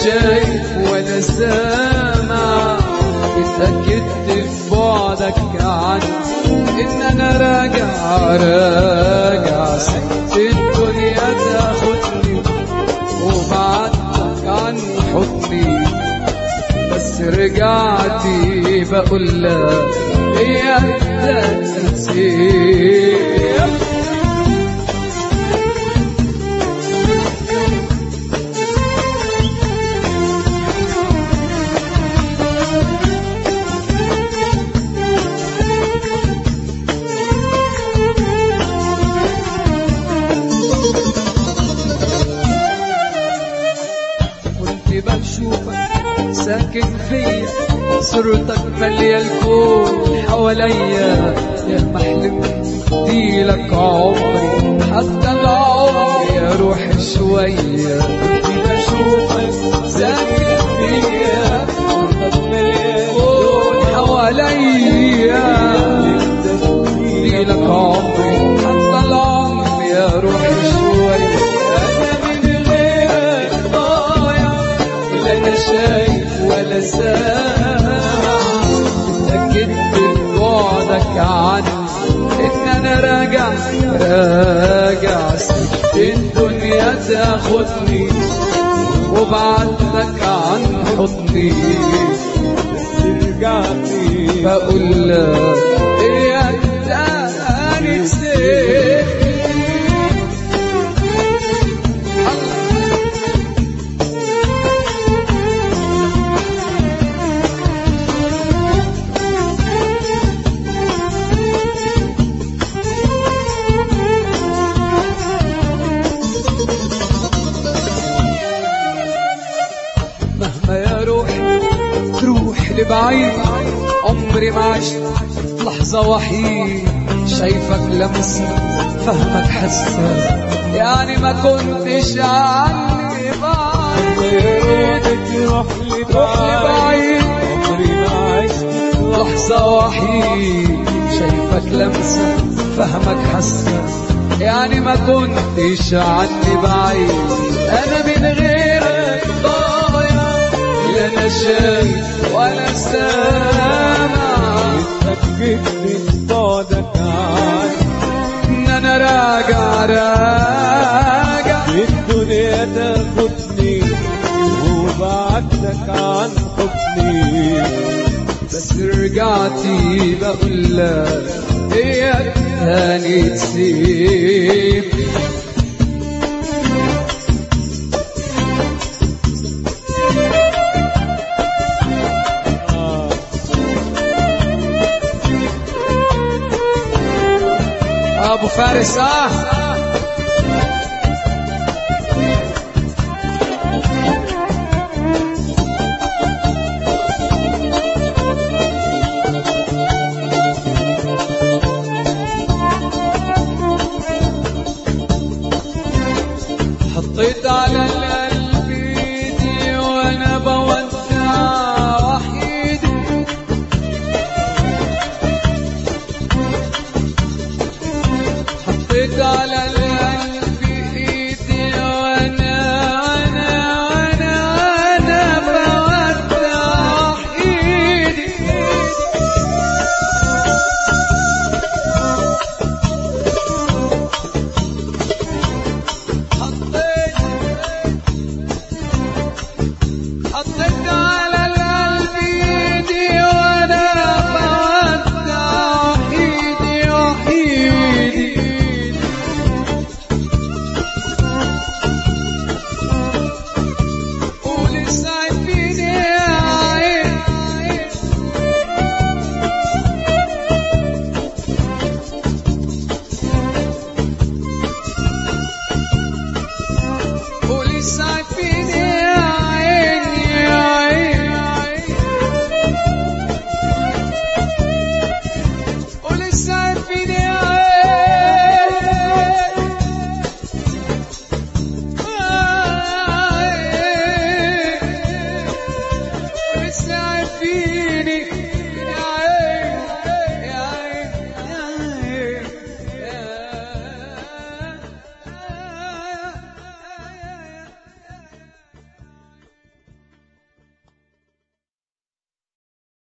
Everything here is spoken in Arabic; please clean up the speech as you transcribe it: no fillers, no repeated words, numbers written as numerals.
شايف ولا سامع، اتأكدت في بعدك عني إن أنا راجع سبت الدنيا تاخدني وبعدتك عن حضني، بس رجعتي بقول لك هي تنسيب. بشوفك ساكن فيا، صورتك مالية الكون حواليا، يا ما حلمت اديلك عمري حتى العمر يا روحي شوية. كنت بشوفك ساكن فيا، صورتك مالية الكون حواليا، اديلك عمري حتى العمر يا روحي شوية. لا شايف ولا سامع، اتأكدت ببعدك عني إن أنا راجع سبت الدنيا تاخدني وبعدتك عن حضني، بس رجعتي بقول لك إياك تاني تسيبني. مهما يا روحي تروح لبعيد، عمري ما عشت لحظة وحيد، شايفك لمسة فهمك حسة، يعني ما كنتش عني بعيد. تروح لبعيد عمري ما عشت لحظة وحيد، شايفك لمسة فهمك حسة، يعني ما كنتش عني بعيد. أنا من غيرك لا أنا شايف ولا سامع، اتأكدت بعدك عني إن أنا راجع الدنيا تاخدني وبعدتك عن حضني، بس رجعتي بقول لك إياك تاني تسيب. أبو فارس حطيت على